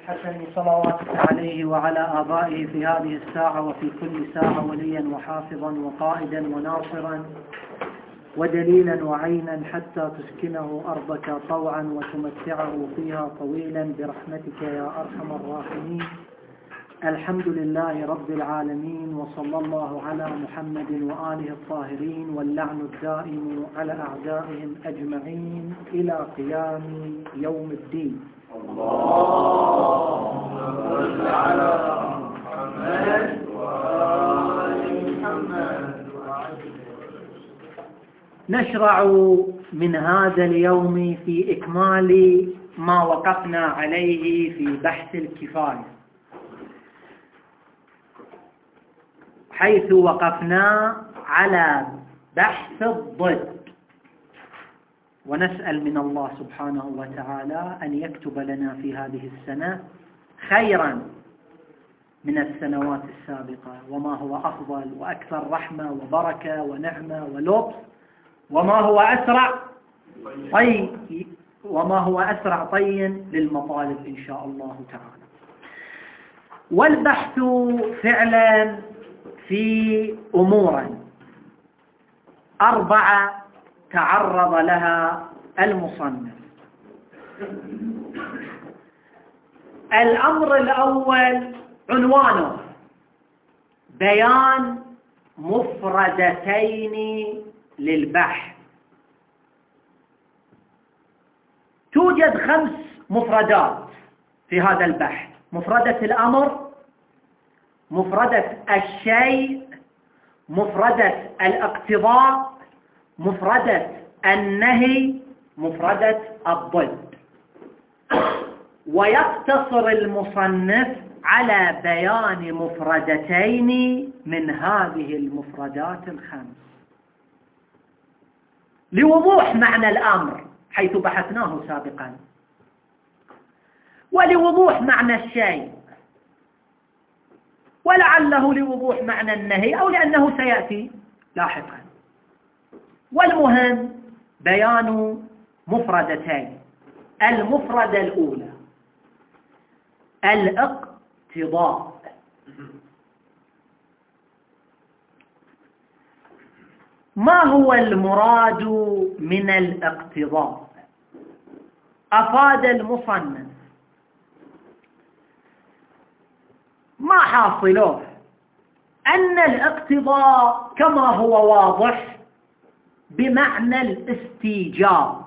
الحسن صلواتك عليه وعلى آبائه في هذه الساعة وفي كل ساعة وليا وحافظا وقائدا وناصرا ودليلا وعينا حتى تسكنه أرضك طوعا وتمتعه فيها طويلا برحمتك يا أرحم الراحمين. الحمد لله رب العالمين، وصلى الله على محمد وآله الطاهرين، واللعن الدائم على أعدائهم أجمعين إلى قيام يوم الدين. اللهم صل على محمد وآل محمد. نشرع من هذا اليوم في إكمال ما وقفنا عليه في بحث الكفاية، حيث وقفنا على بحث الضد، ونسأل من الله سبحانه وتعالى أن يكتب لنا في هذه السنة خيرا من السنوات السابقة، وما هو أفضل وأكثر رحمة وبركة ونعمة ولطف، وما هو أسرع طي للمطالب إن شاء الله تعالى. والبحث فعلا في أمور 4 تعرض لها المصنف. الأمر الأول عنوانه بيان مفردتين للبحث. توجد 5 مفردات في هذا البحث: مفردة الأمر، مفردة الشيء، مفردة الاقتضاء، مفردة النهي، مفردة الضد. ويقتصر المصنف على بيان مفردتين من هذه المفردات ال5 لوضوح معنى الأمر حيث بحثناه سابقا، ولوضوح معنى الشيء، ولعله لوضوح معنى النهي، أو لأنه سيأتي لاحقا. والمهم بيان مفردتين. المفردة الأولى الاقتضاء. ما هو المراد من الاقتضاء؟ أفاد المصنف ما حاصله أن الاقتضاء كما هو واضح بمعنى الاستيجاب،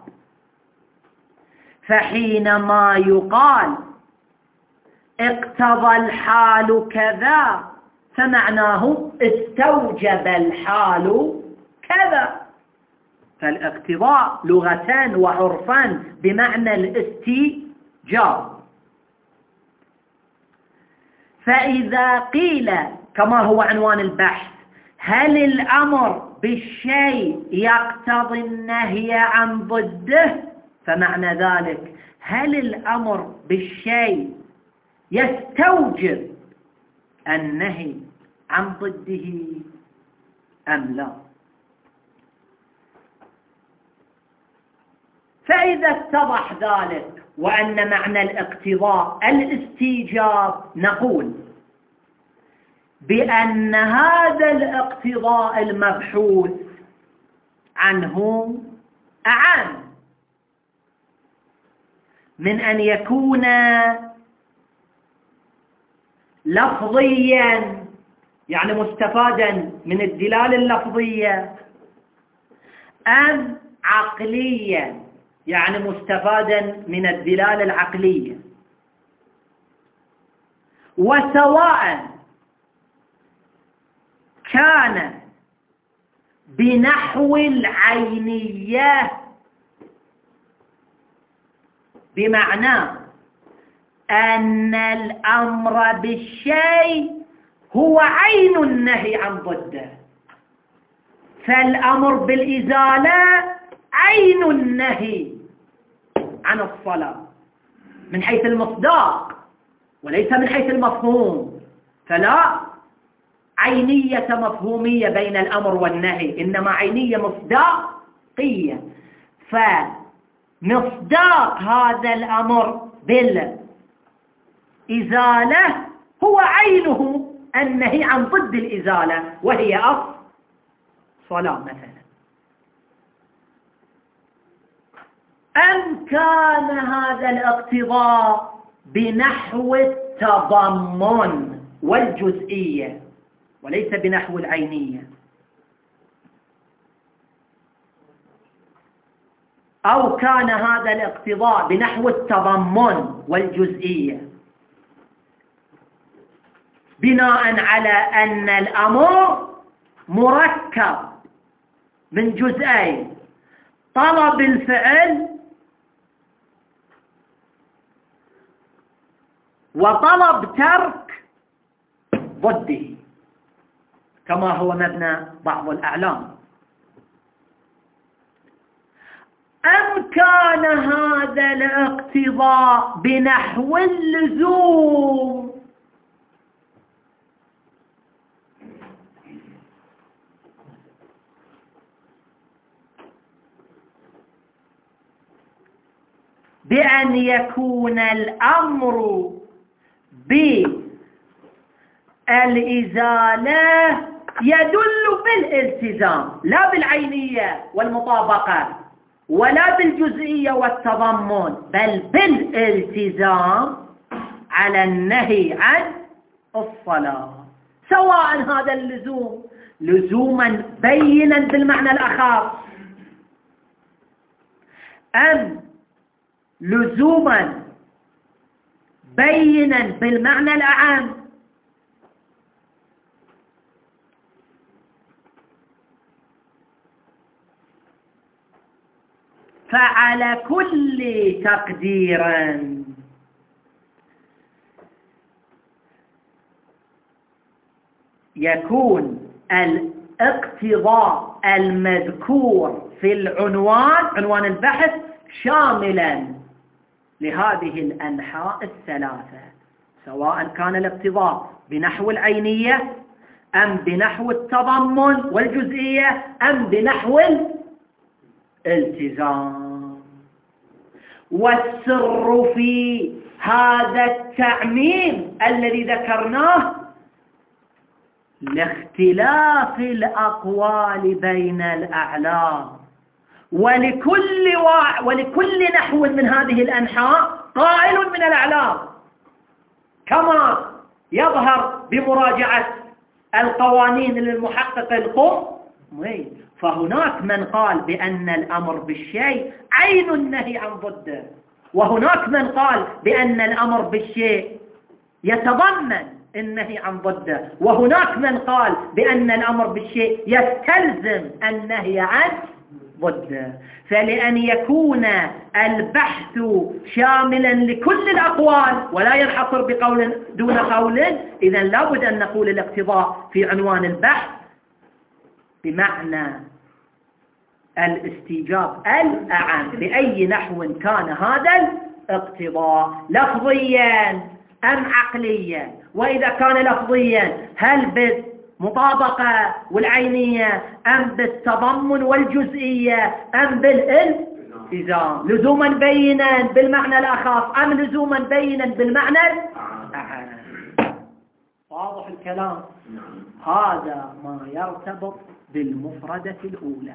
فحينما يقال اقتضى الحال كذا فمعناه استوجب الحال كذا. فالاقتضاء لغة وعرفا بمعنى الاستيجاب. فإذا قيل كما هو عنوان البحث هل الأمر بالشيء يقتضي النهي عن ضده، فمعنى ذلك هل الأمر بالشيء يستوجب النهي عن ضده أم لا؟ فإذا اتضح ذلك وأن معنى الاقتضاء الاستيجاب، نقول بأن هذا الاقتضاء المبحوث عنه أعم من أن يكون لفظيا، يعني مستفادا من الدلالة اللفظية، أم عقليا، يعني مستفادا من الدلالة العقلية. وسواء كان بنحو العينية، بمعنى أن الأمر بالشيء هو عين النهي عن ضده، فالأمر بالإزالة عين النهي عن الصلاة من حيث المصداق وليس من حيث المفهوم. فلا عينية مفهومية بين الأمر والنهي، إنما عينية مصداقية. فمصداق هذا الأمر إزالة هو عينه النهي عن ضد الإزالة، وهي الصلاة مثلا. أم كان هذا الاقتضاء بنحو التضمن والجزئية وليس بنحو العينية، أو كان هذا الاقتضاء بنحو التضمن والجزئية بناء على أن الأمر مركب من جزئين: طلب الفعل وطلب ترك ضده، كما هو مبنى بعض الأعلام. أم كان هذا الاقتضاء بنحو اللزوم بأن يكون الأمر بالإزالة يدل بالالتزام لا بالعينية والمطابقة ولا بالجزئية والتضمن، بل بالالتزام على النهي عن الصلاة، سواء هذا اللزوم لزوما بينا بالمعنى الأخص أم لزوما بينا بالمعنى الأعم. فعلى كل تقدير يكون الاقتضاء المذكور في عنوان البحث شاملا لهذه الأنحاء الثلاثة، سواء كان الاقتضاء بنحو العينية أم بنحو التضمن والجزئية أم بنحو الالتزام. والسر في هذا التعميم الذي ذكرناه لاختلاف الأقوال بين الأعلام، ولكل نحو من هذه الأنحاء قائل من الأعلام، كما يظهر بمراجعة القوانين للمحقق القمي. فهناك من قال بأن الأمر بالشيء عين النهي عن ضده، وهناك من قال بأن الأمر بالشيء يتضمن النهي عن ضده، وهناك من قال بأن الأمر بالشيء يستلزم النهي عن ضده. فلأن يكون البحث شاملا لكل الأقوال ولا ينحصر بقول دون قول، إذن لابد أن نقول الاقتضاء في عنوان البحث بمعنى الاستيجاب الأعم بأي نحو كان هذا الاقتضاء، لفظيا أم عقليا. وإذا كان لفظيا هل بالمطابقة والعينية أم بالتضمن والجزئية أم بالالتزام، لزوما بينا بالمعنى الأخص أم لزوما بينا بالمعنى الأعم. واضح الكلام؟ هذا ما يرتبط بالمفردة الأولى.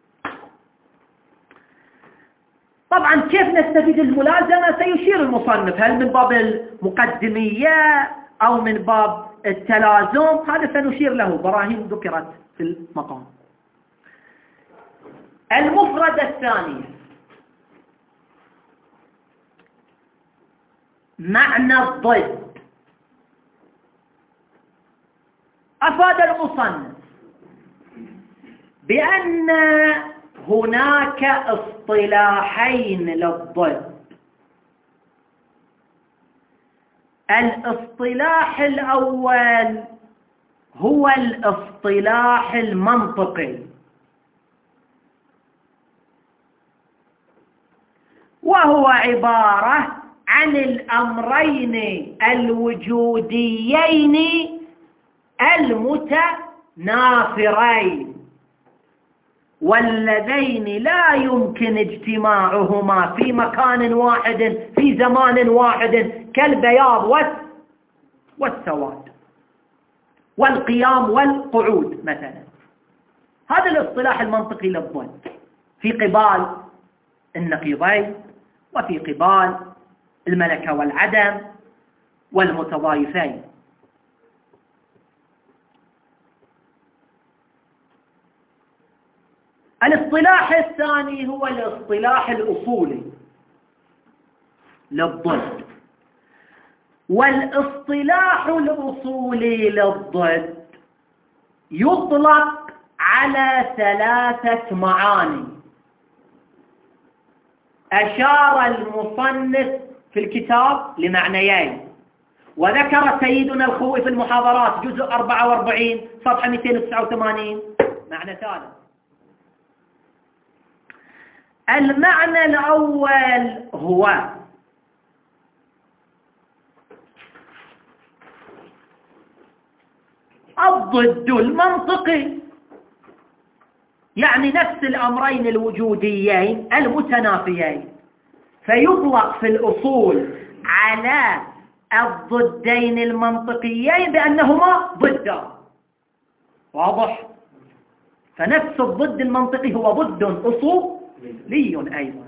طبعا كيف نستفيد الملازمة سيشير المصنف، هل من باب المقدمية أو من باب التلازم، هذا سنشير له، براهين ذكرت في المقام. المفردة الثانية معنى الضد. أفاد المصنف بأن هناك اصطلاحين للضد. الاصطلاح الأول هو الاصطلاح المنطقي، وهو عبارة عن الأمرين الوجوديين المتنافرين واللذين لا يمكن اجتماعهما في مكان واحد في زمان واحد، كالبياض والسواد والقيام والقعود مثلا. هذا الاصطلاح المنطقي للضد في قبال النقيضين وفي قبال الملكة والعدم والمتضايفين. الاصطلاح الثاني هو الاصطلاح الأصولي للضد. والاصطلاح الأصولي للضد يطلق على 3 معاني أشار المصنف في الكتاب لمعنيين، وذكر سيدنا الخوئي في المحاضرات جزء 44 صفحة 289 معنى ثالث. المعنى الأول هو الضد المنطقي، يعني نفس الأمرين الوجوديين المتنافيين، فيطلق في الأصول على الضدين المنطقيين بأنهما ضدان. واضح؟ فنفس الضد المنطقي هو ضد أصولي أيضا.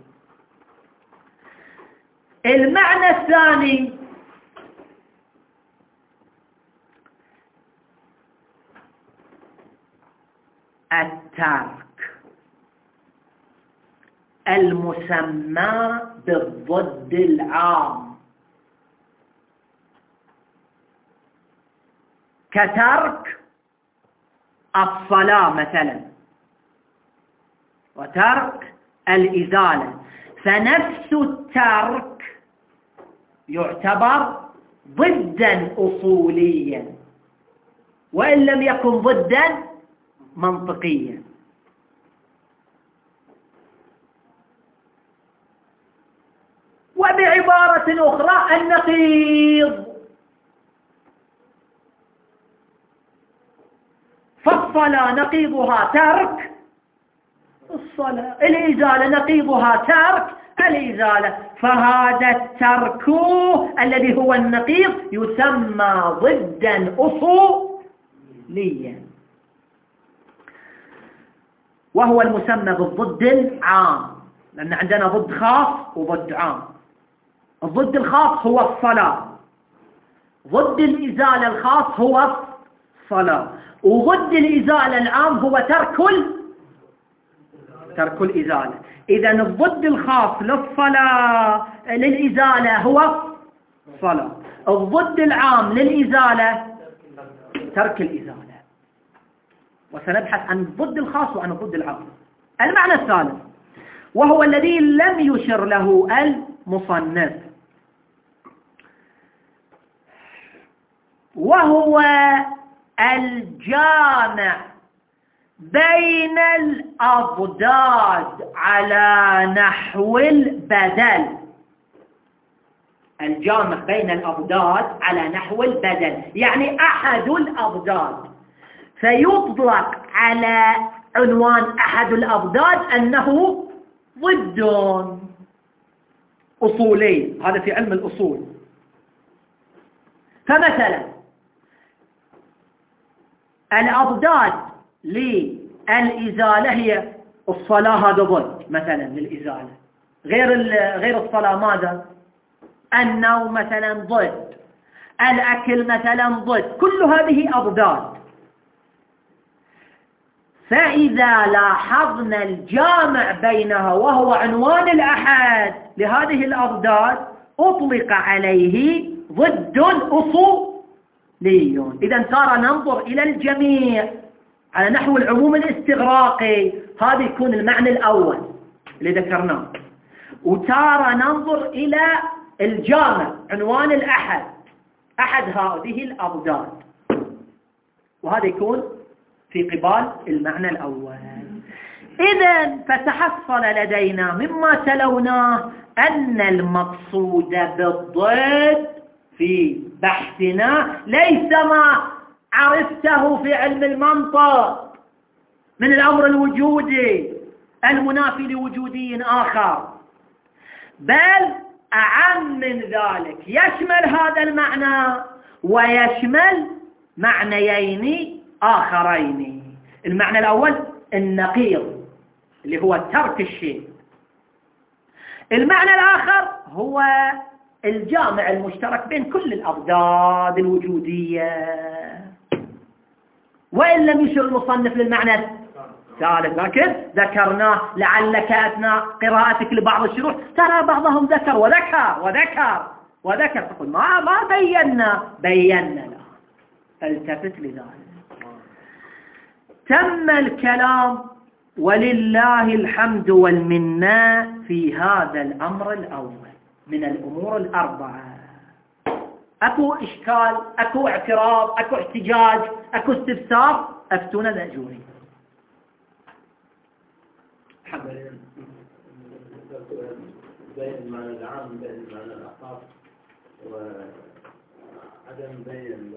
المعنى الثاني الترك المسمى بالضد العام، كترك الصلاة مثلا وترك الإزالة. فنفس الترك يعتبر ضدا أصوليا وإن لم يكن ضدا منطقيا. وبعبارة أخرى النقيض، فالصلاة نقيضها ترك الصلاة، الإزالة نقيضها ترك الإزالة، فهذا الترك الذي هو النقيض يسمى ضدا أصوليا، وهو المسمى بالضد العام، لأن عندنا ضد خاص وضد عام. الضد الخاص هو الصلاة، ضد الإزالة الخاص هو الصلاة، وضد الإزالة العام هو ترك الإزالة. إذن الضد الخاص للإزالة هو الصلاة، الضد العام للإزالة ترك الإزالة. وسنبحث عن الضد الخاص وعن الضد العام. المعنى الثالث وهو الذي لم يشر له المصنف، وهو الجامع بين الأضداد على نحو البدل. الجامع بين الأضداد على نحو البدل يعني أحد الأضداد، فيطلق على عنوان أحد الأضداد أنه ضد أصولي. هذا في علم الأصول. فمثلا الأضداد للإزالة هي الصلاة، هذا ضد مثلا للإزالة. غير الصلاة ماذا؟ النوم مثلا ضد، الأكل مثلا ضد، كل هذه أضداد. فإذا لاحظنا الجامع بينها وهو عنوان الأحد لهذه الأضداد أطلق عليه ضد أصولي. إذا صار ننظر إلى الجميع على نحو العموم الاستغراقي، هذا يكون المعنى الأول اللي ذكرناه. وتارى ننظر إلى الجامع عنوان الأحد، أحد هذه الأضداد، وهذا يكون في قبال المعنى الأول. إذن فتحصل لدينا مما تلوناه أن المقصود بالضد في بحثنا ليس ما عرفته في علم المنطق من الأمر الوجودي المنافي لوجودي آخر، بل أعم من ذلك، يشمل هذا المعنى ويشمل معنيين آخرين. المعنى الأول النقيض اللي هو ترك الشيء. المعنى الآخر هو الجامع المشترك بين كل الأضداد الوجودية. وإن لم يشر المصنف للمعنى الثالث، لكن ذكرناه لعلك أثناء قراءتك لبعض الشروح ترى بعضهم ذكر وذكر تقول ما بينا له، فالتفت لذلك. تم الكلام ولله الحمد والمنة في هذا الأمر الأول من الأمور الأربعة. أكو إشكال، أكو اعتراض، أكو احتجاج، أكو استفسار؟ أفتونا الأجوري. بين المعنى العام بين المعنى الأخص وعدم بين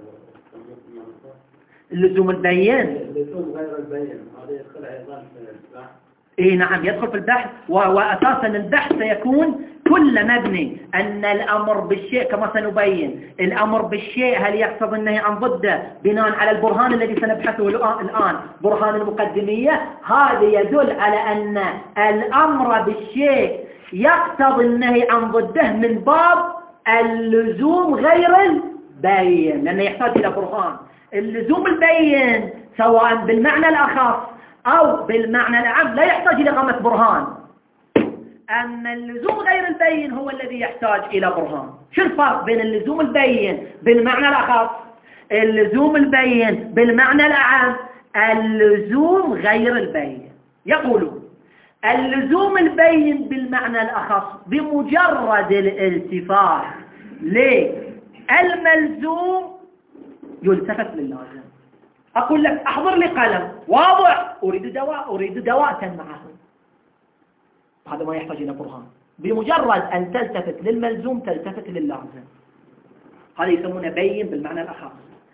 اللزوم البين، اللزوم غير البين، هذا يدخل أيضا في البحث. إيه نعم يدخل في البحث، وأساسا البحث سيكون كل مبني أن الأمر بالشيء كما سنبين. الأمر بالشيء هل يقتضي النهي عن ضده بناء على البرهان الذي سنبحثه الآن، برهان المقدمية. هذا يدل على أن الأمر بالشيء يقتضي النهي عن ضده من باب اللزوم غير البين، لأنه يحتاج إلى برهان. اللزوم البين سواء بالمعنى الأخص أو بالمعنى العام لا يحتاج إلى إقامة برهان. أما اللزوم غير البين هو الذي يحتاج إلى برهان. شو الفرق بين اللزوم البين بالمعنى الأخص، اللزوم البين بالمعنى العام؟ اللزوم غير البين يقولون اللزوم البين بالمعنى الأخص بمجرد الالتفات للملزوم يلتفت للازم. أقول لك أحضر لي قلم واضح، أريد دواء معه، هذا ما يحتاج إلى برهان. بمجرد أن تلتفت للملزوم تلتفت للازم. هذا يسمونه بين بالمعنى الأخص.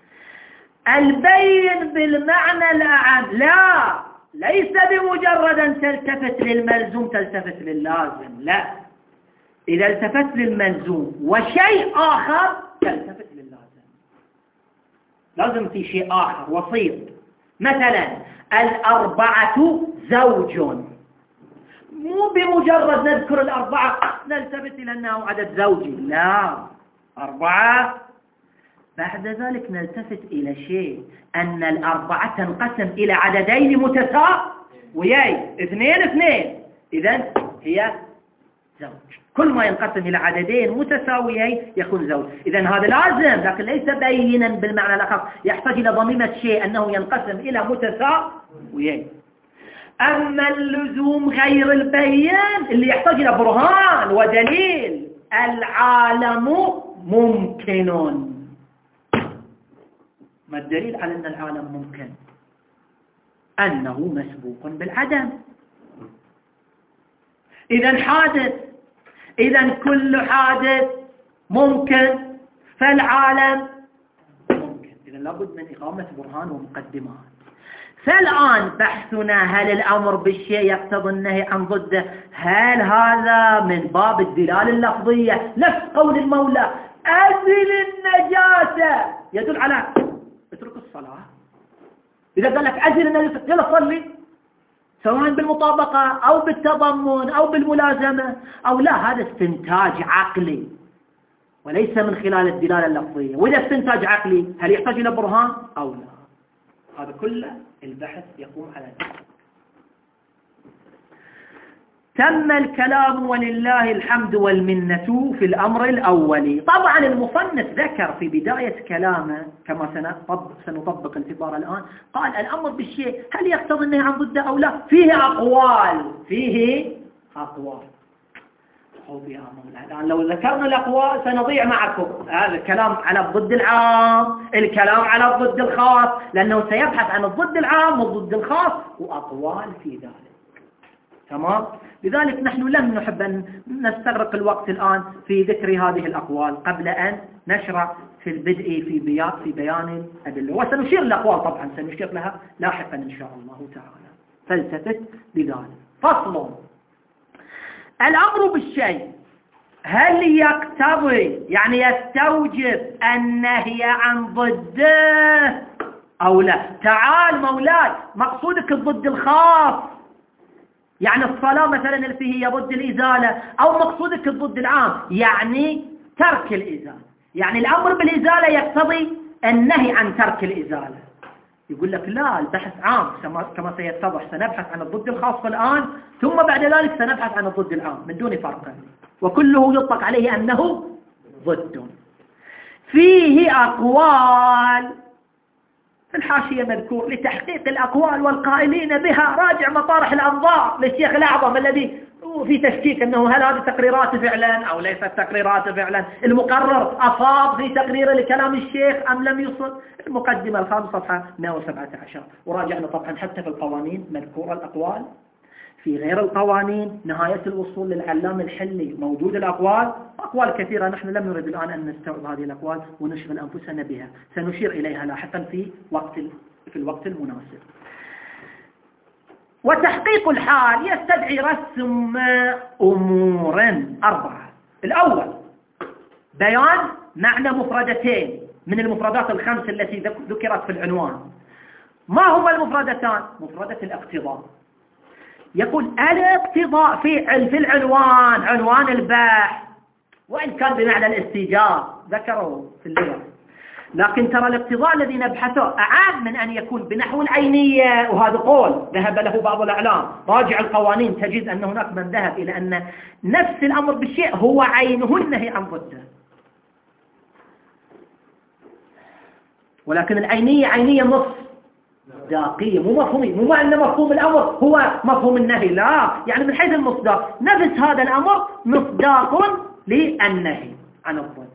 البين بالمعنى الأعم ليس بمجرد أن تلتفت للملزوم تلتفت للازم، لا، إذا التفت للملزوم وشيء آخر تلتفت للازم. لازم في شيء آخر وسيط. مثلا الأربعة زوج، مو بمجرد نذكر الأربعة نلتفت إلى أنه عدد زوجي، لا، أربعة. بعد ذلك نلتفت إلى شيء أن الأربعة تنقسم إلى عددين متساويين، اثنين، إذن هي زوج. كل ما ينقسم إلى عددين متساويين يكون زوج. إذن هذا لازم، لكن ليس بينا بالمعنى الأخص، يحتاج إلى ضميمة شيء أنه ينقسم إلى متساويين. أما اللزوم غير البين اللي يحتاج إلى برهان ودليل، العالم ممكن. ما الدليل على أن العالم ممكن؟ أنه مسبوق بالعدم. إذن حادث، إذن كل حادث ممكن، فالعالم ممكن. إذن لابد من إقامة برهان ومقدمات. فالآن بحثنا هل الأمر بالشيء يقتضي النهي عن ضده؟ هل هذا من باب الدلالة اللفظية نفس قول المولى أزل النجاسة يدل على اترك الصلاة؟ إذا قال لك أزل النجاسة يلا صلي، سواء بالمطابقة أو بالتضمن أو بالملازمة أو لا، هذا استنتاج عقلي وليس من خلال الدلالة اللفظية. وإذا استنتاج عقلي هل يحتاج إلى برهان أو لا؟ هذا كله البحث يقوم على ذلك. تم الكلام ولله الحمد والمنة في الأمر الأول. طبعا المصنف ذكر في بداية كلامه كما سنطبق العبارة الآن، قال الأمر بالشيء هل يقتضي النهي عن ضده أو لا؟ فيه أقوال الآن لو ذكرنا الأقوال سنضيع معكم. هذا الكلام على الضد العام، الكلام على الضد الخاص، لأنه سيبحث عن الضد العام والضد الخاص وأقوال في ذلك. تمام؟ لذلك نحن لم نحب أن نستغرق الوقت الآن في ذكر هذه الأقوال قبل أن نشرع في البدء في بيان الأدلة، وسنشير الأقوال طبعا سنشير لها لاحقا إن شاء الله تعالى. فلتفت بذلك. فصل. الأمر بالشيء هل يقتضي يعني يستوجب النهي عن ضده أو لا؟ تعال مولاي، مقصودك الضد الخاص، يعني الصلاة مثلا اللي فيه هي ضد الإزالة، أو مقصودك الضد العام يعني ترك الإزالة، يعني الأمر بالإزالة يقتضي النهي عن ترك الإزالة. يقول لك لا، البحث عام كما سيتضح، سنبحث عن الضد الخاص الآن، ثم بعد ذلك سنبحث عن الضد العام من دون فرق، وكله يطلق عليه أنه ضد. فيه أقوال في الحاشية مذكور لتحقيق الأقوال والقائلين بها، راجع مطارح الأنظار للشيخ الأعظم الذي في تشكيك أنه هل هذه تقريرات فعلا أو ليست تقريرات فعلا، المقرر أصاب في تقرير لكلام الشيخ أم لم يصب. المقدمة الخامسة صفحة 117، وراجعنا طبعا حتى في القوانين مذكور الأقوال. في غير القوانين نهاية الوصول للعلام الحلي موجود الأقوال، أقوال كثيرة، نحن لم نريد الآن أن نستوعب هذه الأقوال ونشغل أنفسنا بها، سنشير إليها لاحقا في الوقت المناسب. وتحقيق الحال يستدعي رسم أمور 4. الأول بيان معنى مفردتين من المفردات الخمس التي ذكرت في العنوان. ما هما المفردتان؟ مفردة الاقتضاء. يقول الاقتضاء في العنوان، عنوان البحث، وإن كان بمعنى الاستيجاب ذكره في اللغة، لكن ترى الاقتضاء الذي نبحثه أعام من أن يكون بنحو العينية، وهذا قول ذهب له بعض الأعلام. راجع القوانين تجد أن هناك من ذهب إلى أن نفس الأمر بالشيء هو عينه النهي عن ضده، ولكن العينية عينية مصداقية، مو مفهومية، مو أن مفهوم الأمر هو مفهوم النهي، لا، يعني من حيث المصداق نفس هذا الأمر مصداق للنهي عن الضد.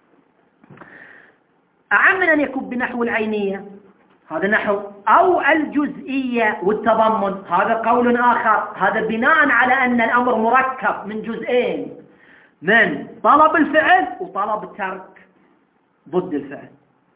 أعم من أن يكون بنحو العينية، هذا نحو، أو الجزئية والتضمن، هذا قول آخر، هذا بناء على أن الأمر مركب من جزئين، من طلب الفعل وطلب ترك ضد الفعل.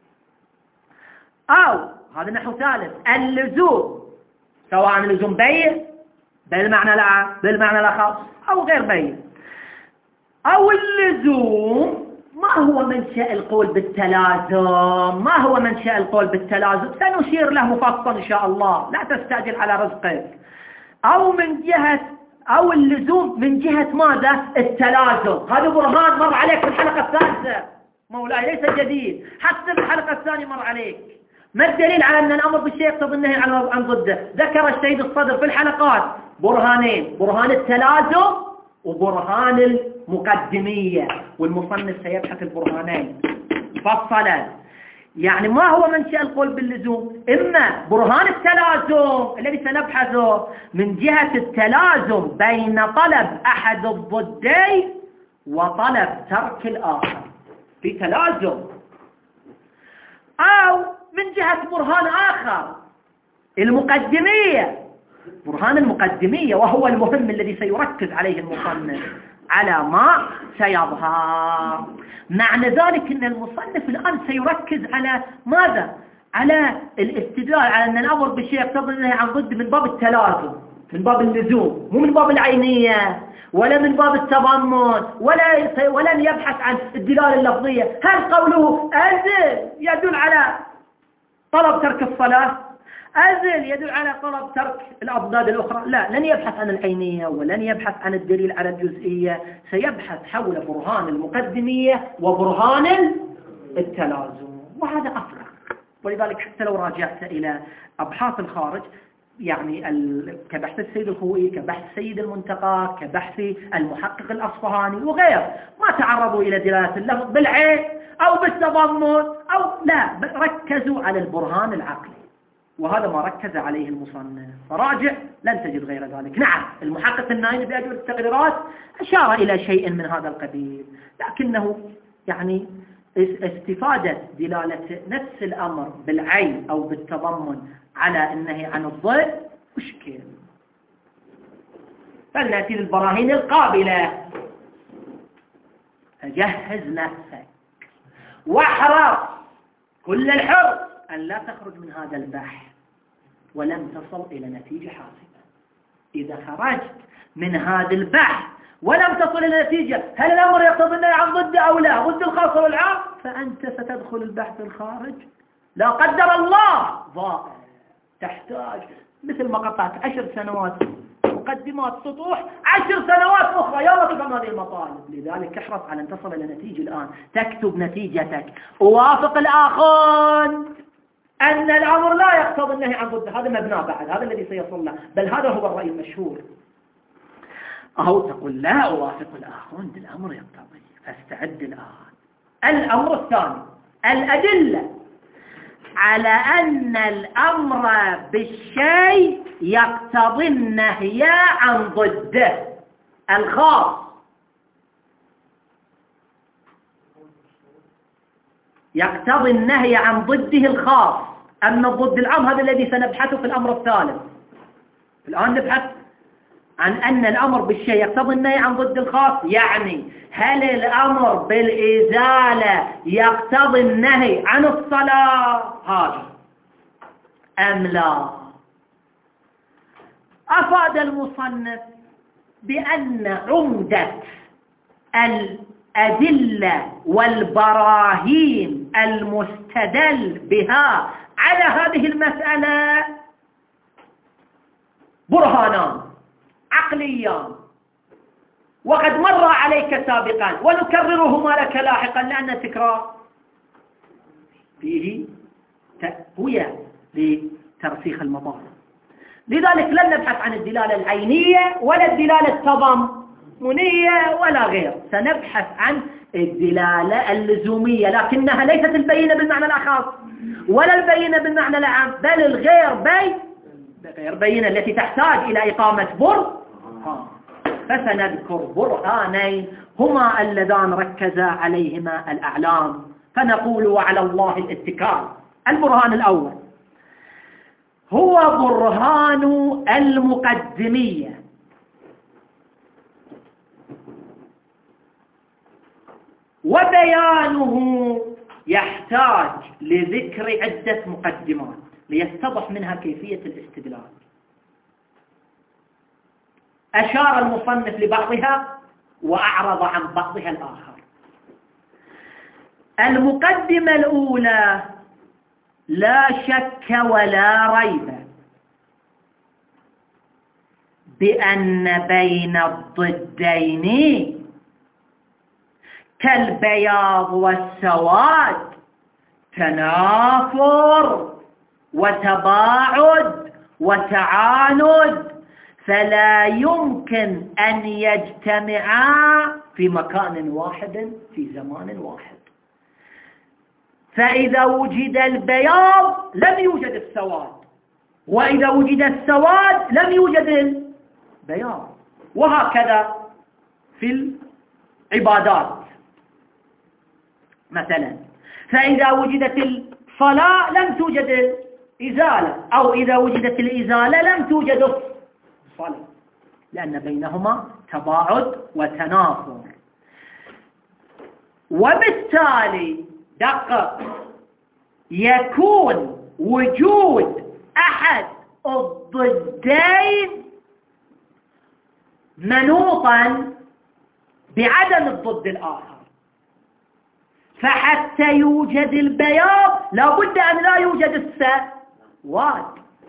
أو هذا نحو ثالث، اللزوم، سواء اللزوم بين بالمعنى العام بالمعنى الخاص أو غير بين. أو اللزوم ما هو منشأ القول بالتلازم، ما هو منشأ القول بالتلازم سنشير له مفصل إن شاء الله، لا تستعجل على رزقك. أو من جهة، أو اللزوم من جهة ماذا؟ التلازم. هذا برهان مر عليك في الحلقة الثالثة مولاي، ليس جديد، حتى في الحلقة الثانية مر عليك. ما الدليل على أن الأمر بالشيء يقتضي النهي عن ضده؟ ذكر السيد الصدر في الحلقات برهانين، برهان التلازم وبرهان المقدمية، والمصنف سيبحث البرهانين مفصلا. يعني ما هو منشأ القول باللزوم؟ إما برهان التلازم الذي سنبحثه من جهة التلازم بين طلب أحد الضدين وطلب ترك الآخر، في تلازم. أو من جهة برهان آخر، المقدمية، برهان المقدمية، وهو المهم الذي سيركز عليه المصنف على ما سيظهر. معنى ذلك أن المصنف الآن سيركز على ماذا؟ على الاستدلال على أن الأمر بالشيء يقتضي النهي عن ضد من باب التلازم، من باب اللزوم، مو من باب العينية ولا من باب التضمن، ولن يبحث عن الدلالة اللفظية. هل قوله أزل يدل على طلب ترك الصلاة؟ أزل يدل على طلب ترك الأضداد الأخرى؟ لا، لن يبحث عن العينية ولن يبحث عن الدليل على الجزئية، سيبحث حول برهان المقدمية وبرهان التلازم، وهذا أفرق. ولذلك حتى لو راجعت إلى أبحاث الخارج، يعني كبحث السيد الخوئي، كبحث السيد المنتقى، كبحث المحقق الأصفهاني وغير، ما تعرضوا إلى دلالة اللفظ بالعين أو بالتضمن أو لا، ركزوا على البرهان العقلي، وهذا ما ركز عليه المصنف. فراجع لن تجد غير ذلك. نعم، المحقق النايني بأجوبة التقريرات أشار إلى شيء من هذا القبيل، لكنه يعني استفادة دلالة نفس الأمر بالعين أو بالتضمن على النهي عن الضد مشكل. فلنأتي للبراهين القابلة. فجهز نفسك واحرص كل الحرص أن لا تخرج من هذا البحث ولم تصل إلى نتيجة حاسمة. إذا خرجت من هذا البحث ولم تصل إلى نتيجة هل الأمر يقتضي النهي عن ضده أو لا، ضد الخاص والعام، فأنت ستدخل البحث الخارج لا قدر الله ضائع. تحتاج مثل ما قطعت 10 سنوات مقدمات سطوح 10 سنوات أخرى يوم تفهم هذه المطالب. لذلك احرص على أن تصل إلى نتيجة الآن، تكتب نتيجتك. أوافق الآخرون أن الأمر لا يقتضي النهي عن ضده، هذا مبنى بعد، هذا الذي سيصل له، بل هذا هو الرأي المشهور. أو تقول لا أوافق الآخرون بالأمر يقتضي، فاستعد الآن. الأمر الثاني الأدلة على أن الأمر بالشيء يقتضي النهي عن ضده. الخاص يقتضي النهي عن ضده الخاص، أما الضد العام هذا الذي سنبحثه في الأمر الثالث. الآن نبحث عن أن الأمر بالشيء يقتضي النهي عن ضد الخاص، يعني هل الأمر بالإزالة يقتضي النهي عن الصلاة هذا أم لا؟ أفاد المصنف بأن عمدة الأدلة والبراهين المستدل بها على هذه المسألة برهانان عقليان، وقد مر عليك سابقا ونكررهما لك لاحقا لأن التكرار فيه تقوية لترسيخ المطالب. لذلك لن نبحث عن الدلالة العينية ولا الدلالة التضمنية ولا غير، سنبحث عن الدلالة اللزومية، لكنها ليست البينة بالمعنى الأخص ولا البينة بالمعنى العام، بل الغير بينة التي تحتاج إلى إقامة برهان. فسنذكر برهانين هما اللذان ركز عليهما الأعلام، فنقول وعلى الله الاتكال. البرهان الأول هو برهان المقدمية، وبيانه يحتاج لذكر عدة مقدمات ليتضح منها كيفية الاستدلال. أشار المصنف لبعضها وأعرض عن بعضها الآخر. المقدمة الأولى لا شك ولا ريب بأن بين الضدين كالبياض والسواد تنافر وتباعد وتعاند، فلا يمكن أن يجتمعا في مكان واحد في زمان واحد. فإذا وجد البياض لم يوجد السواد، وإذا وجد السواد لم يوجد البياض، وهكذا في العبادات. مثلا فإذا وجدت الصلاة لم توجد الإزالة، أو إذا وجدت الإزالة لم توجد الصلاة، لأن بينهما تباعد وتنافر. وبالتالي دقق، يكون وجود أحد الضدين منوطا بعدم الضد الآخر، فحتى يوجد البياض لابد أن لا يوجد السواد،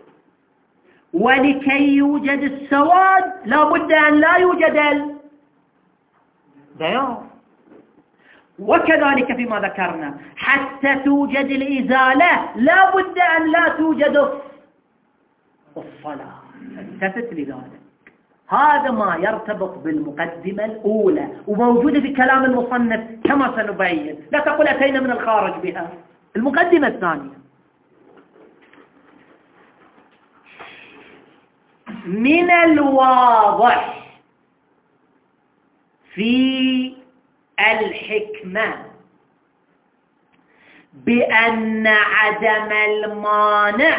ولكي يوجد السواد لابد أن لا يوجد البياض. وكذلك فيما ذكرنا حتى توجد الإزالة لابد أن لا توجد الصلاة. التفت لذلك، هذا ما يرتبط بالمقدمة الأولى وموجودة في كلام المصنف كما سنبين، لا تقول أتينا من الخارج بها. المقدمة الثانية، من الواضح في الحكمة بأن عدم المانع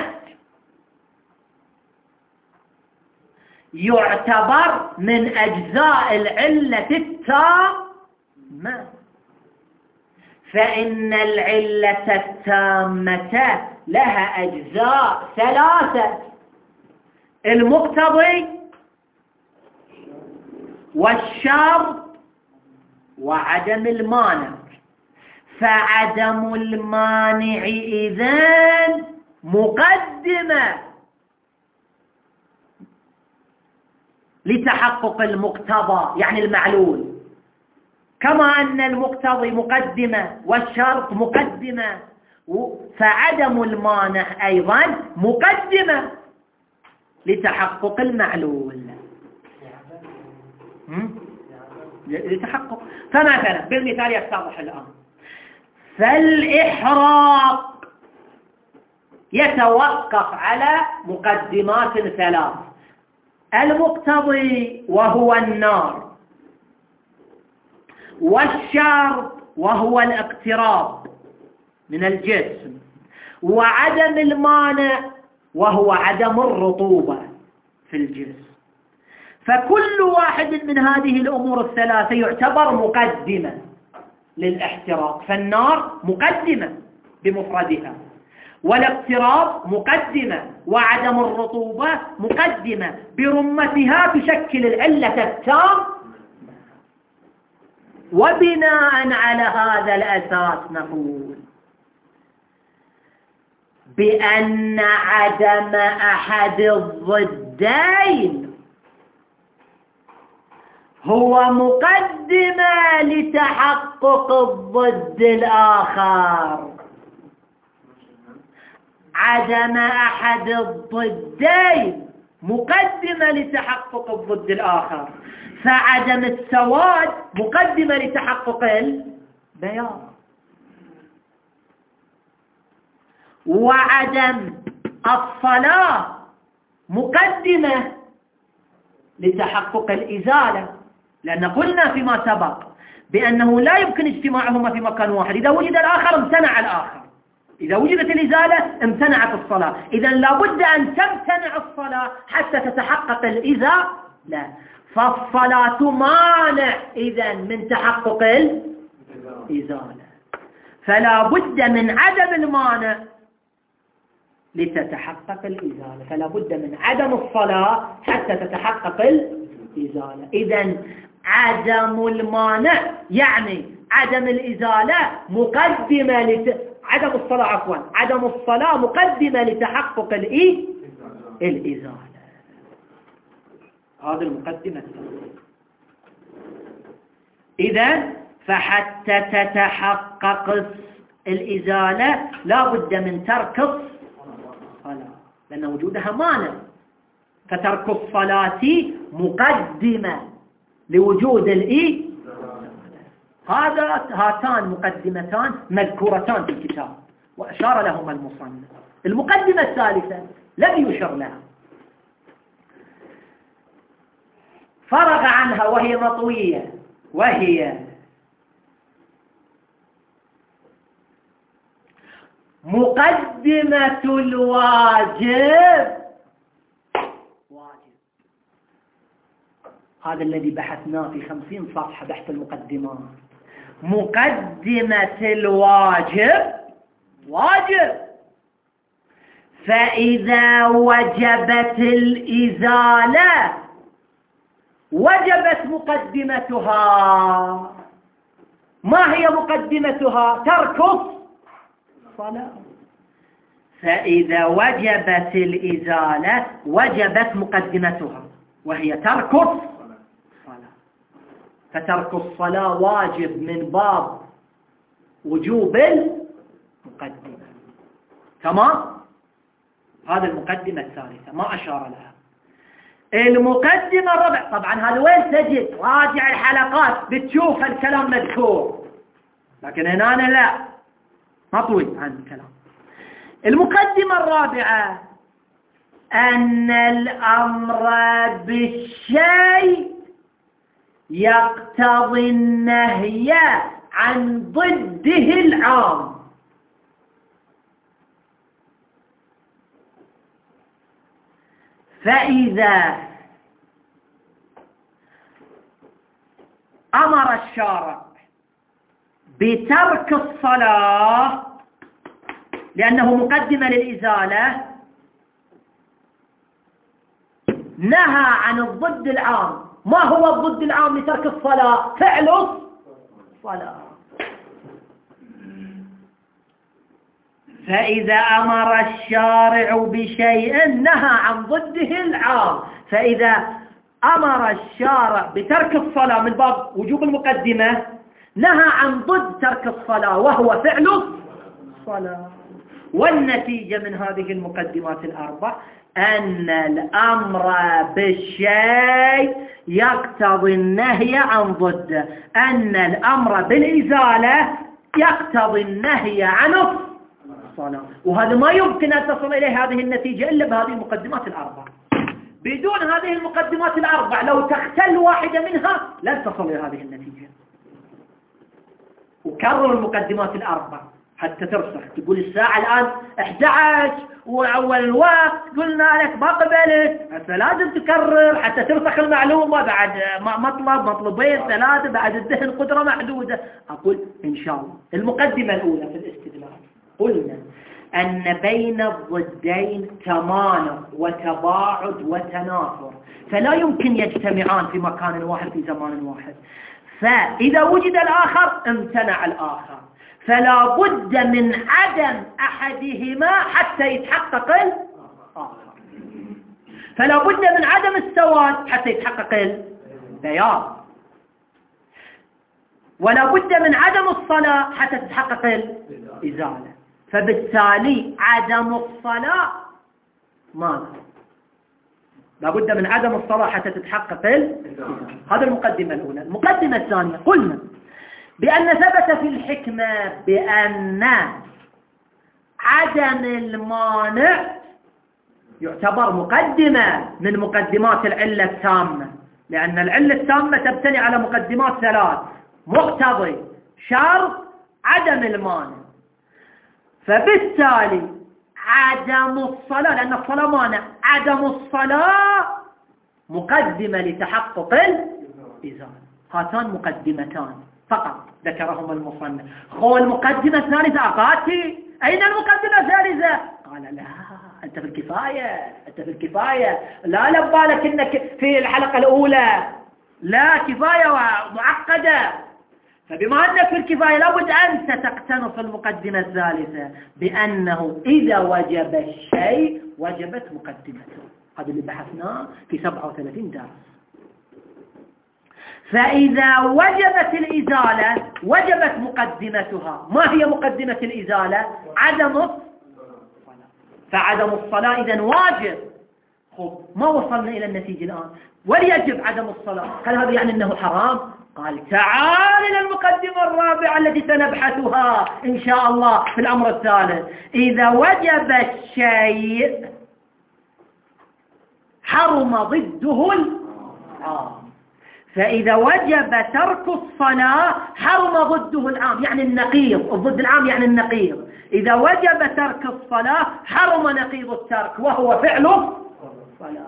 يعتبر من أجزاء العلة التامة، فإن العلة التامة لها أجزاء ثلاثة: المقتضي والشرط وعدم المانع. فعدم المانع إذن مقدمة لتحقق المقتضى يعني المعلول، كما أن المقتضي مقدمة والشرط مقدمة، فعدم المانع أيضا مقدمة لتحقق المعلول. لتحقق. فمثلا بالمثال يتضح الآن، فالإحراق يتوقف على مقدمات ثلاث: المقتضي وهو النار، والشرط وهو الاقتراب من الجسم، وعدم المانع وهو عدم الرطوبة في الجسم. فكل واحد من هذه الأمور الثلاثة يعتبر مقدمة للاحتراق. فالنار مقدمة بمفردها، والاقتراب مقدمة، وعدم الرطوبة مقدمة، برمتها تشكل العلة التامة. وبناء على هذا الأساس نقول بأن عدم أحد الضدين هو مقدمة لتحقق الضد الآخر. عدم أحد الضدين مقدمة لتحقق الضد الآخر. فعدم السواد مقدمة لتحقق البياض، وعدم الصلاة مقدمة لتحقق الإزالة، لأن قلنا فيما سبق بأنه لا يمكن اجتماعهما في مكان واحد. إذا وجد الآخر امتنع الآخر، إذا وجدت الإزالة امتنعت الصلاة. إذن لابد أن تمتنع الصلاة حتى تتحقق الإزالة. لا، فالصلاة مانع إذن من تحقق الإزالة، فلا بد من عدم المانع لتتحقق الإزالة، فلا بد من عدم الصلاة حتى تتحقق الإزالة. إذن عدم المانع يعني عدم الإزالة مقدمة عدم الصلاة عفوا، عدم الصلاة مقدمة لتحقق الإزالة. هذا المقدمة. إذن فحتى تتحقق الإزالة لا بد من ترك الصلاة، لأن وجودها مانع. فترك الصلاة مقدمة لوجود هاتان مقدمتان مذكورتان في الكتاب وأشار لهما المصنف. المقدمة الثالثة لم يشر لها، فرغ عنها وهي مطوية، وهي مقدمة الواجب. هذا الذي بحثناه في 50 صفحة بحث المقدمات. مقدمة الواجب واجب، فإذا وجبت الإزالة وجبت مقدمتها. ما هي مقدمتها؟ ترك الصلاة. فإذا وجبت الإزالة وجبت مقدمتها وهي ترك الصلاة. فترك الصلاة واجب من باب وجوب المقدمة. تمام؟ هذا المقدمة الثالثة ما أشار لها. المقدمة الرابعة، طبعا هذا وين تجد؟ راجع الحلقات بتشوف الكلام مذكور، لكن هنا أنا لا مطوي عن الكلام. المقدمة الرابعة أن الأمر بالشيء يقتضي النهي عن ضده العام. فإذا أمر الشارع بترك الصلاة لأنه مقدمة للإزالة، نهى عن الضد العام ما هو الضد العام لترك الصلاة؟ فعل الصلاة. فإذا أمر الشارع بشيء نهى عن ضده العام. فإذا أمر الشارع بترك الصلاة من باب وجوب المقدمة نهى عن ضد ترك الصلاة وهو فعل الصلاة. والنتيجة من هذه المقدمات الأربع أن الأمر بالشيء يقتضي النهي عن ضده، أن الأمر بالإزالة يقتضي النهي عن الصلاة. وهذا ما يمكن أن تصل إليه هذه النتيجة إلا بهذه المقدمات الأربع. بدون هذه المقدمات الأربع لو تختل واحدة منها لن تصل إلى هذه النتيجة. وكرر المقدمات الأربع حتى ترسخ. تقول الساعة الآن 11 وأول الوقت قلنا لك ما قبلت، فلازم تكرر حتى ترسخ المعلومة. بعد مطلبين ثلاثة بعد الذهن قدرة محدودة. أقول إن شاء الله المقدمة الأولى في الاستدلال قلنا أن بين الضدين تمانع وتباعد وتنافر، فلا يمكن يجتمعان في مكان واحد في زمان واحد. فإذا وجد الآخر امتنع الآخر، فلا بد من عدم أحدهما حتى يتحقق الآخر. فلا بد من عدم السواد حتى يتحقق البياض، ولا بد من عدم الصلاة حتى تتحقق الإزالة. فبالتالي عدم الصلاة ماذا؟ لا بد من عدم الصلاة حتى تتحقق هذا المقدمة الأولى. المقدمة الثانية قلنا بأن ثبت في الحكمة بأن عدم المانع يعتبر مقدمة من مقدمات العلة التامة، لأن العلة التامة تبتني على مقدمات ثلاث: مقتضي، شرط، عدم المانع. فبالتالي عدم الصلاة، لأن الصلاة مانع، عدم الصلاة مقدمة لتحقق الإزالة. هاتان مقدمتان فقط ذكرهما المصنف. هو المقدمة الثالثة أقاتي، أين المقدمة الثالثة؟ قال لا، أنت في الكفاية، أنت في الكفاية، لا لبالك إنك في الحلقة الأولى، لا، كفاية معقدة. فبما أنك في الكفاية لابد أنت تقتنص المقدمة الثالثة بأنه إذا وجب الشيء وجبت مقدمته. هذا اللي بحثناه في 37 درس. فإذا وجبت الإزالة وجبت مقدمتها. ما هي مقدمة الإزالة؟ عدم الصلاة. فعدم الصلاة إذن واجب. ما وصلنا إلى النتيجة الآن. وليجب عدم الصلاة. هل هذا يعني أنه حرام؟ قال تعال إلى المقدمة الرابعة التي سنبحثها إن شاء الله في الأمر الثالث. إذا وجب الشيء حرم ضده العام. فإذا وجب ترك الصلاة حرم ضده العام، يعني النقيض. الضد العام يعني النقيض. إذا وجب ترك الصلاة حرم نقيض الترك وهو فعل الصلاة.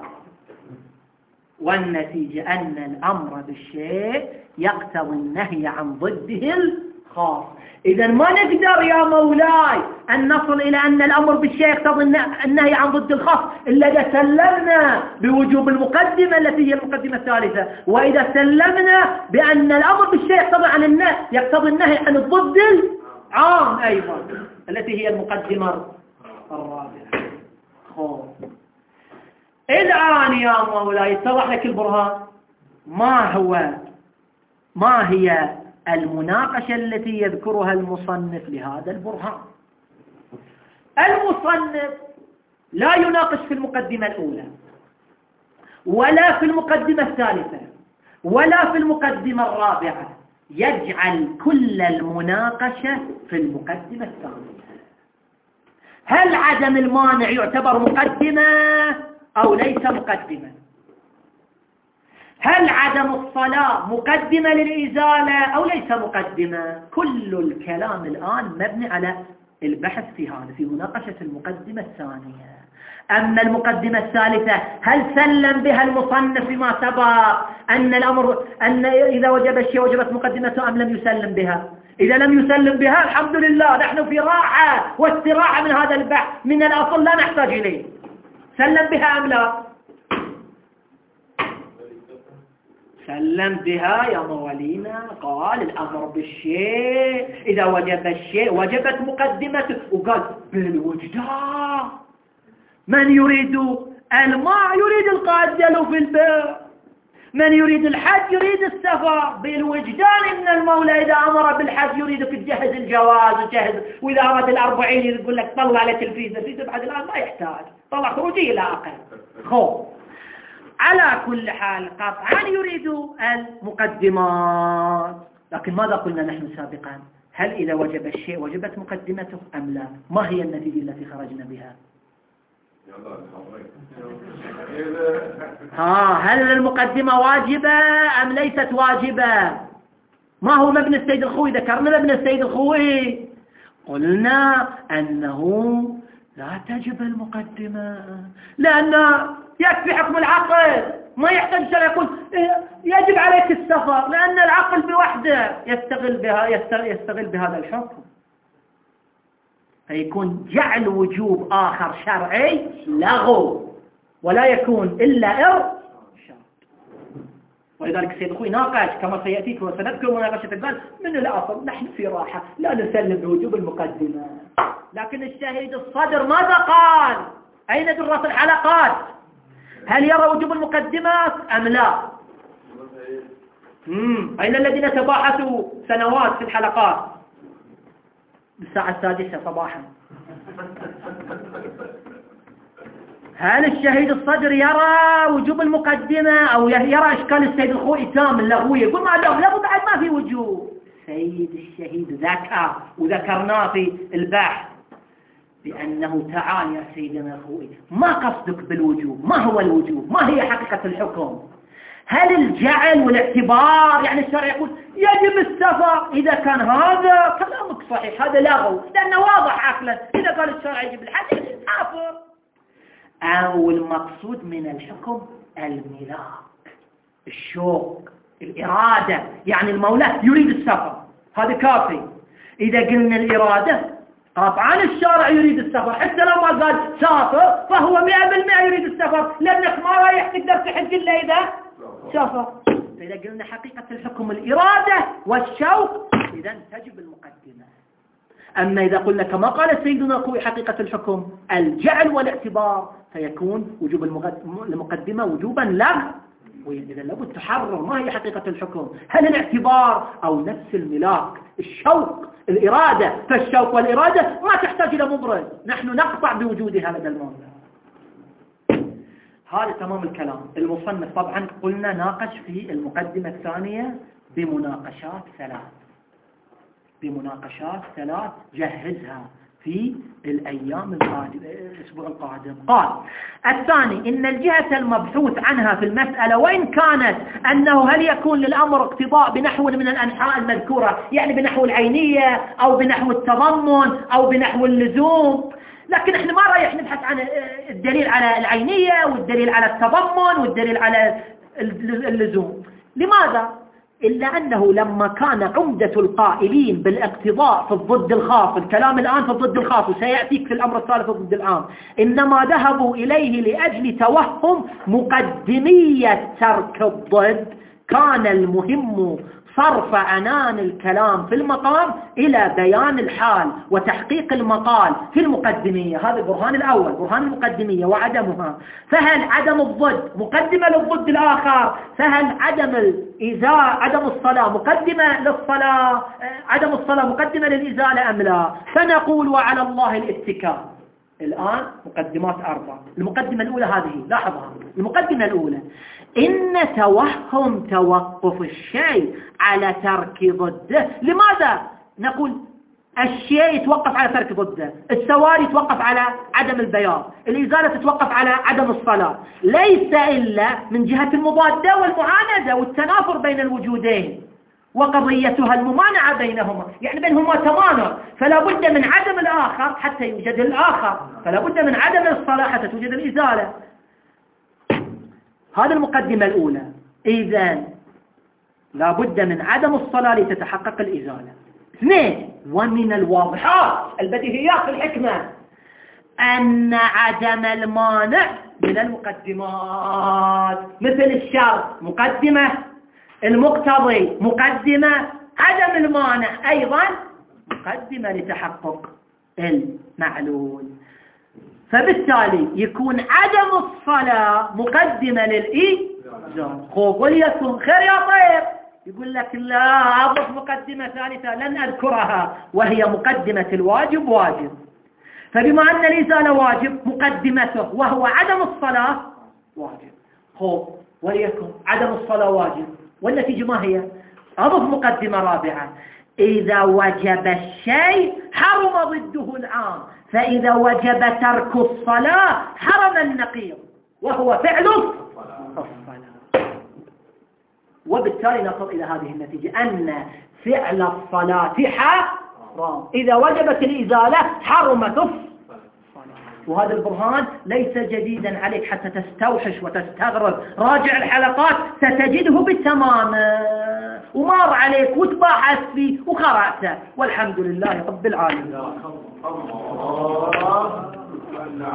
والنتيجة أن الأمر بالشيء يقتضي النهي عن ضده الخاص. إذا ما نقدر يا مولاي أن نصل إلى أن الأمر بالشيء يقتضي النهي عن ضد الخاص إلا إذا سلمنا بوجوب المقدمة التي هي المقدمة الثالثة، وإذا سلمنا بأن الأمر بالشيء يقتضي النهي عن الضد العام أيضا التي هي المقدمة الرابعة. الآن يا مولاي اتضح لك البرهان. ما هي المناقشة التي يذكرها المصنف لهذا البرهان؟ المصنف لا يناقش في المقدمة الأولى ولا في المقدمة الثالثة ولا في المقدمة الرابعة، يجعل كل المناقشة في المقدمة الثانية. هل عدم المانع يعتبر مقدمة أو ليس مقدمة؟ هل عدم الصلاة مقدمة للإزالة أو ليس مقدمة؟ كل الكلام الآن مبني على البحث في هذا، في مناقشة المقدمة الثانية. أما المقدمة الثالثة هل سلم بها المصنف فيما سبق أن الأمر أن إذا وجب الشيء وجبت مقدمته أم لم يسلم بها؟ إذا لم يسلم بها الحمد لله، نحن في راحة واستراحة من هذا البحث، من الأصل لا نحتاج إليه. سلم بها أم لا؟ سلم بها يا موالينا. قال الأمر بالشيء إذا وجب الشيء وجبت مقدمته، وقال بالوجدان. من يريد الماء يريد القادل في البئر، من يريد الحج يريد السفر. بالوجدان إن المولى إذا أمر بالحج يريدك تجهز الجواز وتجهز، وإذا أراد 40 يقول لك طلع لك الفيزا بعد الآن ما يحتاج، طلع خروجي إلى آخر خوف. على كل حال قطعا يريد المقدمات. لكن ماذا قلنا نحن سابقا؟ هل إذا وجب الشيء وجبت مقدمته أم لا؟ ما هي النتيجة التي خرجنا بها؟ هل المقدمة واجبة أم ليست واجبة؟ ما هو مبنى السيد الخوئي؟ ذكرنا مبنى السيد الخوئي، قلنا أنه لا تجب المقدمة لأن يكفي حكم العقل، ما يحتاج شرع يقول يجب عليك السفر، لأن العقل بوحده يستغل بهذا الحكم، فيكون جعل وجوب آخر شرعي لغو ولا يكون إلا إرشاد. ولذلك السيد الخوئي ناقش كما سيأتيك وسنذكر مناقشة قال من الأصل نحن في راحة لا نسلم بوجوب المقدمة. لكن الشهيد الصدر ماذا قال؟ أين دراسة الحلقات؟ هل يرى وجوب المقدمات أم لا؟ أين الذين تباحثوا سنوات في الحلقات بالساعة 6 صباحا؟ هل الشهيد الصدر يرى وجوب المقدمة أو يرى إشكال السيد الخوئي تام اللغوية يقول ما لهم لا بعد ما في وجوب؟ سيد الشهيد ذكر وذكرناه في البحث بأنه تعال يا سيدنا الخوئي ما قصدك بالوجوب؟ ما هو الوجوب؟ ما هي حقيقة الحكم؟ هل الجعل والاعتبار يعني الشرع يقول يجب السفر؟ إذا كان هذا كلامك صحيح هذا لغو لأنه واضح عقلا. إذا قال الشرع يجب الحج سافر. أو المقصود من الحكم الملاك، الشوق، الإرادة، يعني المولى يريد السفر هذا كافي. إذا قلنا الإرادة طبعا الشارع يريد السفر، حتى لو ما قال سافر فهو 100% يريد السفر، لأنك ما رايح تقدر تحج إلا إذا سافر. إذا قلنا حقيقة الحكم الإرادة والشوق إذا تجب المقدمة. أما إذا قلنا كما قال سيدنا الخوئي حقيقة الحكم الجعل والاعتبار فيكون وجوب المقدمة وجوبا لغويا. إذا لابد تحرر ما هي حقيقة الحكم، هل الاعتبار أو نفس الملاك الشوق الإرادة؟ فالشوق والإرادة ما تحتاج إلى مبرز، نحن نقطع بوجودها لدى المولى. هذا تمام الكلام. المصنف طبعا قلنا ناقش في المقدمة الثانية بمناقشات ثلاث جهزها في الأيام القادمة الأسبوع القادم. قال الثاني إن الجهة المبحوث عنها في المسألة وإن كانت أنه هل يكون للأمر اقتضاء بنحو من الأنحاء المذكورة، يعني بنحو العينية أو بنحو التضمن أو بنحو اللزوم، لكن احنا ما رايح نبحث عن الدليل على العينية والدليل على التضمن والدليل على اللزوم. لماذا؟ إلا أنه لما كان عمدة القائلين بالاقتضاء في الضد الخاص، الكلام الآن في الضد الخاص وسيأتيك في الأمر الثالث في الضد العام، إنما ذهبوا إليه لأجل توهم مقدمية ترك الضد، كان المهم صرف عنان الكلام في المقام إلى بيان الحال وتحقيق المقال في المقدمية. هذا البرهان الأول، برهان المقدمية وعدمها. فهل عدم الضد مقدمة للضد الآخر؟ فهل عدم الصلاة مقدمة للصلاة، عدم الصلاة مقدمة للإزالة أم لا؟ فنقول وعلى الله الاتكال. الآن مقدمات 4. المقدمة الأولى هذه لاحظها، المقدمة الأولى إن توهم توقف الشيء على ترك ضده. لماذا نقول الشيء يتوقف على ترك ضده؟ السواري يتوقف على عدم البياض، الإزالة تتوقف على عدم الصلاة، ليس إلا من جهة المضادة والمعاندة والتنافر بين الوجودين وقضيتها الممانعة بينهما، يعني بينهما تمانع، فلا بد من عدم الآخر حتى يوجد الآخر، فلا بد من عدم الصلاة حتى توجد الإزالة. هذه المقدمة الأولى. إذن لا بد من عدم الصلاة لتتحقق الإزالة. 2 ومن الواضحات البديهيات في الحكمة أن عدم المانع من المقدمات، مثل الشرط مقدمة، المقتضي مقدمة، عدم المانع أيضا مقدمة لتحقق المعلول. فبالتالي يكون عدم الصلاة مقدمة للإيجاب. وليكن خير يا طيب، يقول لك لا أضف مقدمة ثالثة لن أذكرها، وهي مقدمة الواجب واجب. فبما أن الإزالة واجب مقدمته وهو عدم الصلاة واجب. وليكن عدم الصلاة واجب، والنتيجة ما هي؟ أضف مقدمة رابعة: إذا وجب الشيء حرم ضده العام، فإذا وجب ترك الصلاة حرم النقيض وهو فعل الصلاة. وبالتالي نصل إلى هذه النتيجة أن فعل الصلاة حرام، إذا وجبت الإزالة حرمت الصلاة. وهذا البرهان ليس جديدا عليك حتى تستوحش وتستغرب، راجع الحلقات ستجده بالتمام، ومار عليك وتباحث فيه وقرأته، والحمد لله رب العالمين.